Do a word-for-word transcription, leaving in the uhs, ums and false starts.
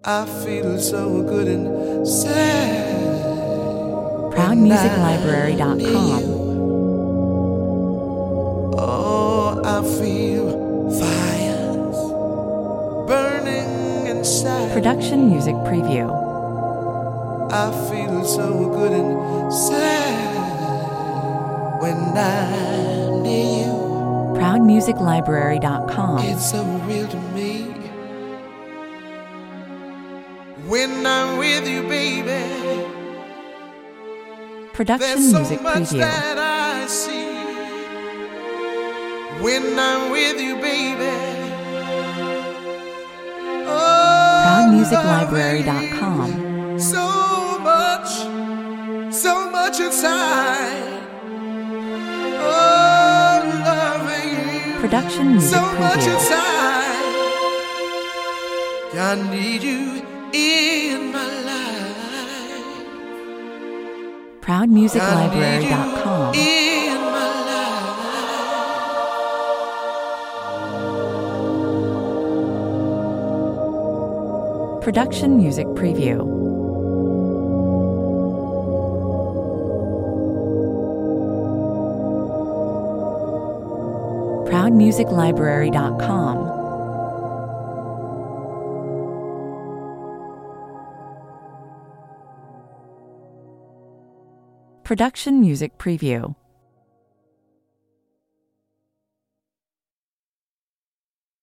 I feel so good and sad. proud music library dot com. Oh, I feel fires burning inside. Production music preview. I feel so good and sad when I'm near you. proud music library dot com. It's so real to me when I'm with you, baby. Production There's so music much preview. that I see when I'm with you, baby. Oh, proud music library dot com. so much, so much inside. Oh, loving you. Production music So much preview. inside. I need you in my life. proud music I library need dot com. you in my life. Production music preview. proud music library dot com. Production music preview.